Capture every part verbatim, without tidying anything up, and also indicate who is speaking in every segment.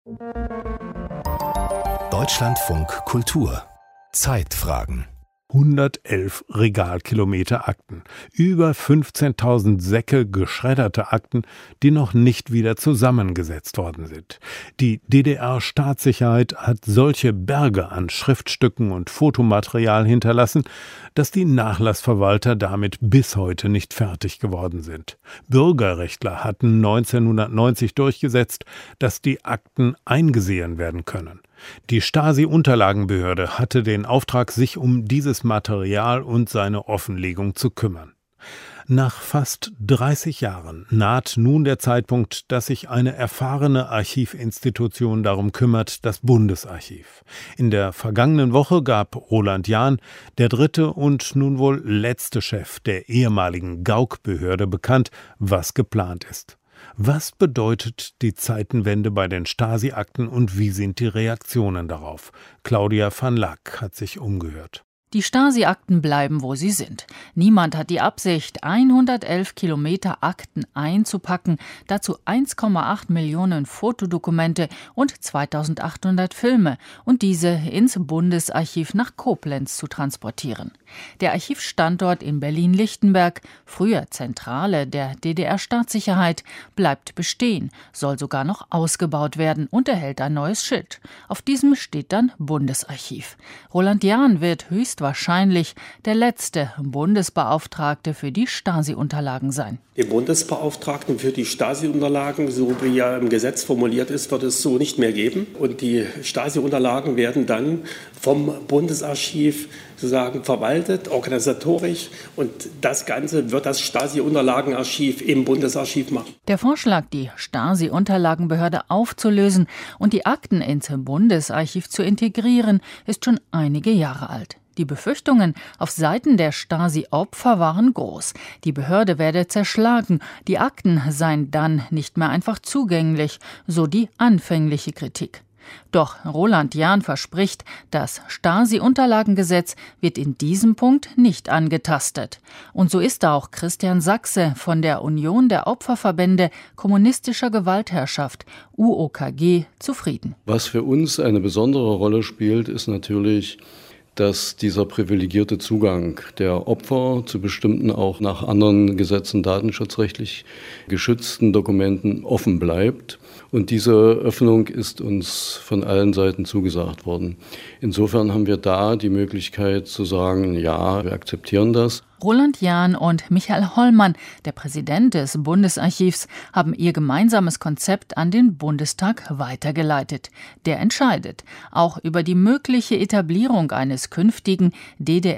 Speaker 1: Deutschlandfunk Kultur Zeitfragen.
Speaker 2: hundertelf Regalkilometer Akten, über fünfzehntausend Säcke geschredderte Akten, die noch nicht wieder zusammengesetzt worden sind. Die D D R-Staatssicherheit hat solche Berge an Schriftstücken und Fotomaterial hinterlassen, dass die Nachlassverwalter damit bis heute nicht fertig geworden sind. Bürgerrechtler hatten neunzehnhundertneunzig durchgesetzt, dass die Akten eingesehen werden können. Die Stasi-Unterlagenbehörde hatte den Auftrag, sich um dieses Material und seine Offenlegung zu kümmern. Nach fast dreißig Jahren naht nun der Zeitpunkt, dass sich eine erfahrene Archivinstitution darum kümmert, das Bundesarchiv. In der vergangenen Woche gab Roland Jahn, der dritte und nun wohl letzte Chef der ehemaligen Gauck-Behörde, bekannt, was geplant ist. Was bedeutet die Zeitenwende bei den Stasi-Akten und wie sind die Reaktionen darauf? Claudia van Laak hat sich umgehört.
Speaker 3: Die Stasi-Akten bleiben, wo sie sind. Niemand hat die Absicht, hundertelf Kilometer Akten einzupacken, dazu eins Komma acht Millionen Fotodokumente und zweitausendachthundert Filme und diese ins Bundesarchiv nach Koblenz zu transportieren. Der Archivstandort in Berlin-Lichtenberg, früher Zentrale der D D R-Staatssicherheit, bleibt bestehen, soll sogar noch ausgebaut werden und erhält ein neues Schild. Auf diesem steht dann Bundesarchiv. Roland Jahn wird höchst wahrscheinlich der letzte Bundesbeauftragte für die Stasi-Unterlagen sein.
Speaker 4: Den Bundesbeauftragten für die Stasi-Unterlagen, so wie ja im Gesetz formuliert ist, wird es so nicht mehr geben. Und die Stasi-Unterlagen werden dann vom Bundesarchiv sozusagen verwaltet, organisatorisch. Und das Ganze wird das Stasi-Unterlagenarchiv im Bundesarchiv machen.
Speaker 3: Der Vorschlag, die Stasi-Unterlagenbehörde aufzulösen und die Akten ins Bundesarchiv zu integrieren, ist schon einige Jahre alt. Die Befürchtungen auf Seiten der Stasi-Opfer waren groß. Die Behörde werde zerschlagen, die Akten seien dann nicht mehr einfach zugänglich, so die anfängliche Kritik. Doch Roland Jahn verspricht, das Stasi-Unterlagengesetz wird in diesem Punkt nicht angetastet. Und so ist auch Christian Sachse von der Union der Opferverbände kommunistischer Gewaltherrschaft, U O K G, zufrieden.
Speaker 5: Was für uns eine besondere Rolle spielt, ist natürlich, dass dieser privilegierte Zugang der Opfer zu bestimmten, auch nach anderen Gesetzen datenschutzrechtlich geschützten Dokumenten offen bleibt. Und diese Öffnung ist uns von allen Seiten zugesagt worden. Insofern haben wir da die Möglichkeit zu sagen, ja, wir akzeptieren das.
Speaker 3: Roland Jahn und Michael Hollmann, der Präsident des Bundesarchivs, haben ihr gemeinsames Konzept an den Bundestag weitergeleitet. Der entscheidet auch über die mögliche Etablierung eines künftigen D D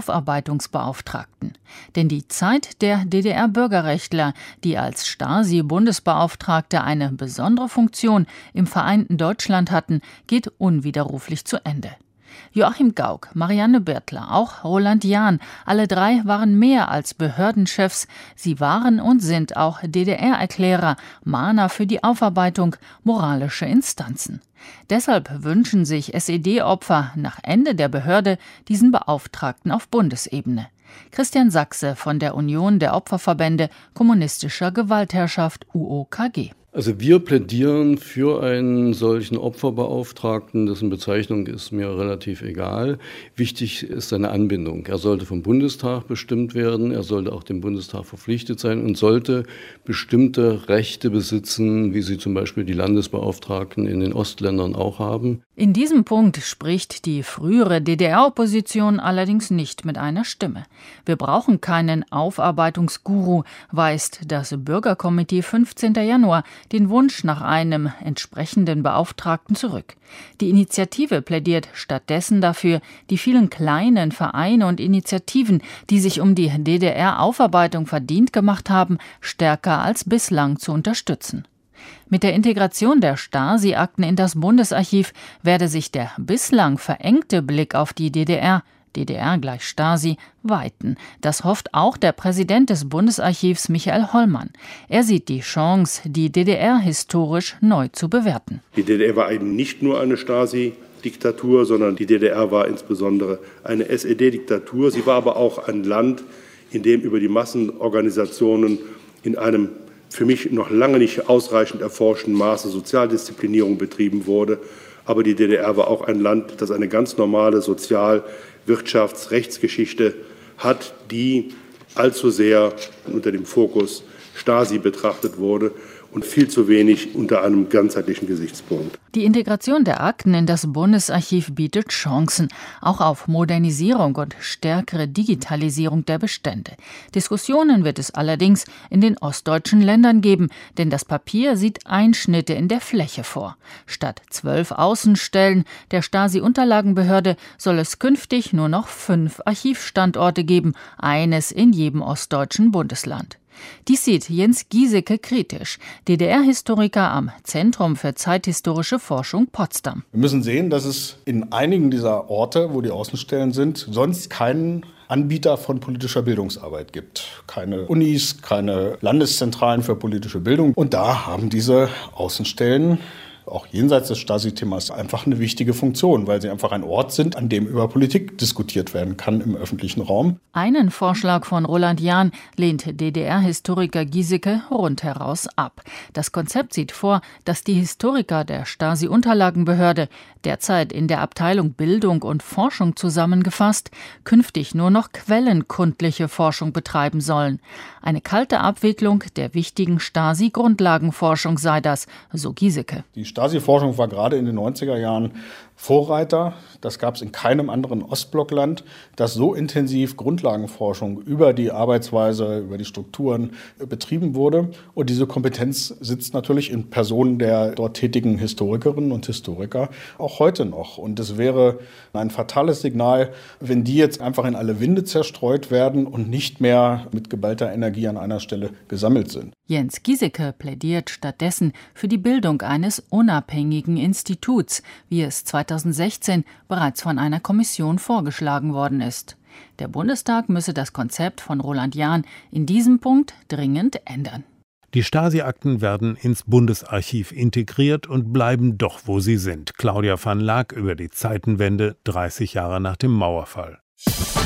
Speaker 3: R-Aufarbeitungsbeauftragten. Denn die Zeit der D D R-Bürgerrechtler, die als Stasi-Bundesbeauftragte eine besondere Funktion im vereinten Deutschland hatten, geht unwiderruflich zu Ende. Joachim Gauck, Marianne Birtler, auch Roland Jahn, alle drei waren mehr als Behördenchefs. Sie waren und sind auch D D R-Erklärer, Mahner für die Aufarbeitung, moralische Instanzen. Deshalb wünschen sich S E D-Opfer nach Ende der Behörde diesen Beauftragten auf Bundesebene. Christian Sachse von der Union der Opferverbände kommunistischer Gewaltherrschaft, U O K G.
Speaker 5: Also wir plädieren für einen solchen Opferbeauftragten, dessen Bezeichnung ist mir relativ egal. Wichtig ist seine Anbindung. Er sollte vom Bundestag bestimmt werden, er sollte auch dem Bundestag verpflichtet sein und sollte bestimmte Rechte besitzen, wie sie zum Beispiel die Landesbeauftragten in den Ostländern auch haben.
Speaker 3: In diesem Punkt spricht die frühere D D R-Opposition allerdings nicht mit einer Stimme. Wir brauchen keinen Aufarbeitungsguru, weist das Bürgerkomitee fünfzehnten Januar den Wunsch nach einem entsprechenden Beauftragten zurück. Die Initiative plädiert stattdessen dafür, die vielen kleinen Vereine und Initiativen, die sich um die D D R-Aufarbeitung verdient gemacht haben, stärker als bislang zu unterstützen. Mit der Integration der Stasi-Akten in das Bundesarchiv werde sich der bislang verengte Blick auf die D D R, D D R gleich Stasi, weiten. Das hofft auch der Präsident des Bundesarchivs Michael Hollmann. Er sieht die Chance, die D D R historisch neu zu bewerten.
Speaker 6: Die D D R war eben nicht nur eine Stasi-Diktatur, sondern die D D R war insbesondere eine S E D-Diktatur. Sie war aber auch ein Land, in dem über die Massenorganisationen in einem für mich noch lange nicht ausreichend erforschten Maße Sozialdisziplinierung betrieben wurde. Aber die D D R war auch ein Land, das eine ganz normale Sozial-, Wirtschafts-, Rechtsgeschichte hat, die allzu sehr unter dem Fokus Stasi betrachtet wurde und viel zu wenig unter einem ganzheitlichen Gesichtspunkt.
Speaker 3: Die Integration der Akten in das Bundesarchiv bietet Chancen, auch auf Modernisierung und stärkere Digitalisierung der Bestände. Diskussionen wird es allerdings in den ostdeutschen Ländern geben, denn das Papier sieht Einschnitte in der Fläche vor. Statt zwölf Außenstellen der Stasi-Unterlagenbehörde soll es künftig nur noch fünf Archivstandorte geben, eines in jedem ostdeutschen Bundesland. Dies sieht Jens Giesecke kritisch, D D R-Historiker am Zentrum für zeithistorische Forschung Potsdam.
Speaker 7: Wir müssen sehen, dass es in einigen dieser Orte, wo die Außenstellen sind, sonst keinen Anbieter von politischer Bildungsarbeit gibt. Keine Unis, keine Landeszentralen für politische Bildung. Und da haben diese Außenstellen auch jenseits des Stasi-Themas einfach eine wichtige Funktion, weil sie einfach ein Ort sind, an dem über Politik diskutiert werden kann im öffentlichen Raum.
Speaker 3: Einen Vorschlag von Roland Jahn lehnt D D R-Historiker Giesecke rundheraus ab. Das Konzept sieht vor, dass die Historiker der Stasi-Unterlagenbehörde, derzeit in der Abteilung Bildung und Forschung zusammengefasst, künftig nur noch quellenkundliche Forschung betreiben sollen. Eine kalte Abwicklung der wichtigen Stasi-Grundlagenforschung sei das, so Giesecke.
Speaker 7: Die Stasi-Forschung war gerade in den neunziger Jahren Vorreiter. Das gab es in keinem anderen Ostblockland, dass so intensiv Grundlagenforschung über die Arbeitsweise, über die Strukturen betrieben wurde. Und diese Kompetenz sitzt natürlich in Personen der dort tätigen Historikerinnen und Historiker auch heute noch. Und es wäre ein fatales Signal, wenn die jetzt einfach in alle Winde zerstreut werden und nicht mehr mit geballter Energie an einer Stelle gesammelt sind.
Speaker 3: Jens Giesecke plädiert stattdessen für die Bildung eines unabhängigen Instituts, wie es zweitausendsechzehn bereits von einer Kommission vorgeschlagen worden ist. Der Bundestag müsse das Konzept von Roland Jahn in diesem Punkt dringend ändern.
Speaker 2: Die Stasi-Akten werden ins Bundesarchiv integriert und bleiben doch, wo sie sind. Claudia van Laak über die Zeitenwende, dreißig Jahre nach dem Mauerfall.